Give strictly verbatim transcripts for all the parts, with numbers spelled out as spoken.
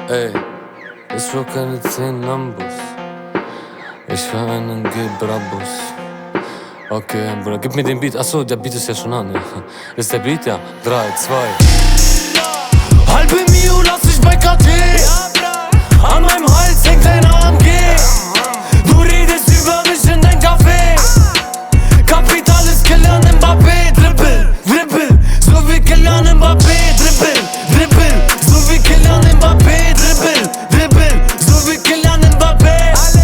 Ey, ich will keine zehn Lambos. Ich will einen Gebrabus. Okay, Bruder, gib mir den Beat. Achso, der Beat ist ja schon an, ja. Ist der Beat? Ja. drei, zwei. Halbe Mio lass ich bei K T. An meinem Hals hängt ein A M G. Du redest über mich in dein Café. Kapital ist Kylian Mbappé. Dribbel, dribbel, so wie Kylian Mbappé. Dribbel, dribbel, so wie Kylian Mbappé. Dribbel, dribbel, so wie Kylian Mbappé.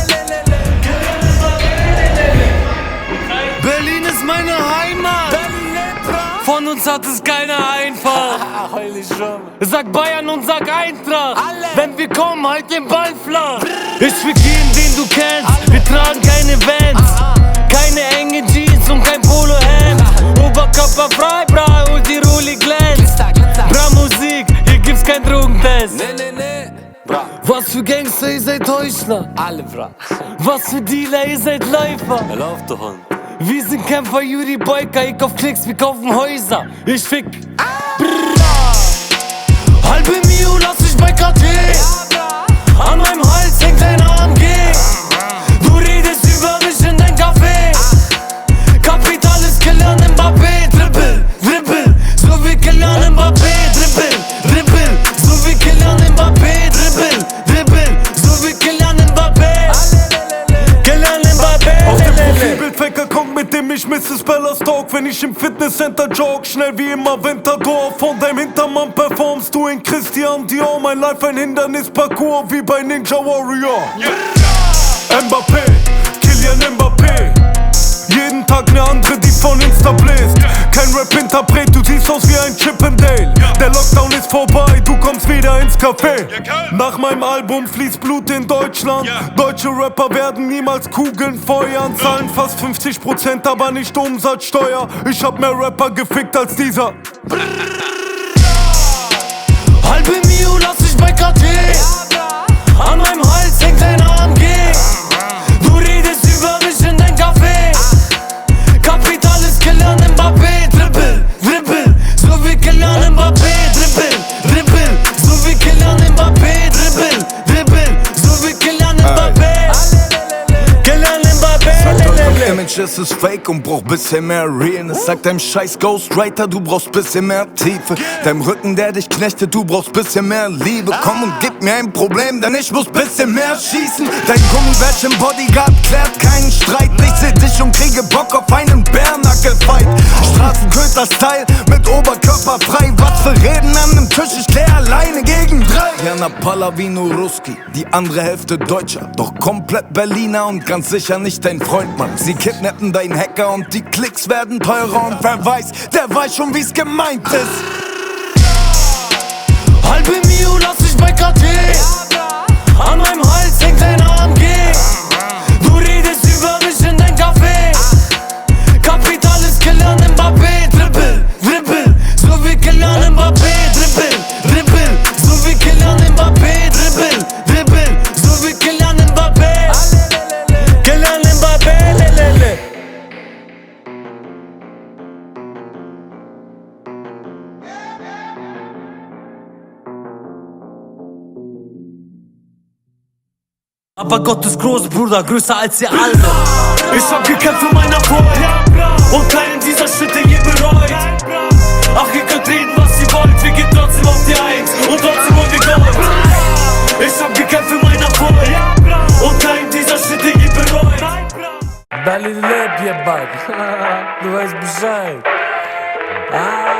Berlin ist meine Heimat. Von uns hat es keiner einfach. Sag Bayern und sag Eintracht. Wenn wir kommen, halt den Ball flach. Ich fick jeden, den du kennst. Wir tragen keine Vans, keine enge Jeans und kein Polohemd. Oberkörper frei, bra, und die Rolli glänzt. Bra Musik, hier gibt's kein Drogentest. Nee, nee, nee. Bra. Was für Gangster, ihr seid Heuchler. Alle, bra. Was für Dealer, ihr seid Läufer. Er läuft doch an. Wir sind Kämpfer, Juri Boyka, ich kauf Klicks, wir kaufen Häuser. Ich fick. Ah. Halbe Mio lass ich bei K T. An meinem Hals hängt ein A M G. Du redest über mich in dein Café. Kapital ist Kylian Mbappé. Dribbel, dribbel, so wie Kylian Mbappé. Dribbel, dribbel, so wie Kylian Mbappé. Dribbel, dribbel, so wie Kylian Mbappé. Kylian Mbappé. Auf dem Profilbild fake Account, mit dem ich Misses Bella stalk. Wenn ich im Fitnesscenter jog, schnell wie immer Ventador. Von deinem Hintermann performst du in Christian Dior. Mein Life ein Hindernisparcours wie bei Ninja Warrior. Yeah. Mbappé, Kylian Mbappé. Jeden Tag ne andere, die von Insta bläst. Kein Rap-Interpret, du siehst aus wie ein Chippendale. Der Lockdown ist vorbei, du kommst wieder ins Café. Nach meinem Album fließt Blut in Deutschland. Deutsche Rapper werden niemals Kugeln feuern. Zahlen fast fünfzig Prozent, aber nicht Umsatzsteuer. Ich hab mehr Rapper gefickt als dieser. Halbe Mio lass ich bei K T. An meinem Hals hängt ein A M G. Du redest über mich in dein Café. Kapital ist Kylian Mbappé. Dribbel, dribbel, so wie Kylian Mbappé. Dribbel, dribbel, so wie Kylian Mbappé. Dribbel, dribbel, so wie Kylian Mbappé. Kylian Mbappé. Sagt eurem Image, es ist fake und braucht bisschen mehr Realness. Sagt deinem scheiß Ghostwriter, du brauchst bisschen mehr Tiefe. Deinem Rücken, der dich knechtet, du brauchst bisschen mehr Liebe. Komm und gib mir ein Problem, denn ich muss bisschen mehr schießen. Dein Gummibärchen im Bodyguard klärt keinen Streit. Ich seh dich und kriege Bock auf einen Bärnackel-Fight. Straßenköter-Style mit Oberkörper frei. Was für Reden an dem Tisch, ich klär alleine gegen drei. Jana Palavino Ruski, die andere Hälfte Deutscher. Doch komplett Berliner und ganz sicher nicht dein Freund, Mann. Sie kidnappen deinen Hacker und die Klicks werden teurer. Und wer weiß, der weiß schon, wie's gemeint ist. Halbe Mio lass ich bei K T. An meinem Hals hängt ein A M G. Du redest über mich in dein Café. Kapital ist Kylian Mbappé. Dribbel, dribbel, so wie Kylian Mbappé. Dribbel, dribbel, so wie Kylian Mbappé. Dribbel, dribbel, so wie Kylian Mbappé. Kylian Mbappé, lelele. Aber Gott ist groß, Bruder, größer als ihr alle. Ich hab gekämpft für meinen Erfolg und keinen dieser Schritte je bereut. Ach, ihr könnt reden, was ihr wollt, wir gehen trotzdem auf die Eins und trotzdem wollen wir Gold. Ich hab gekämpft für meinen Erfolg und keinen dieser Schritte je bereut. Berlin lebt, ihr Bug. Du weißt Bescheid. Ah.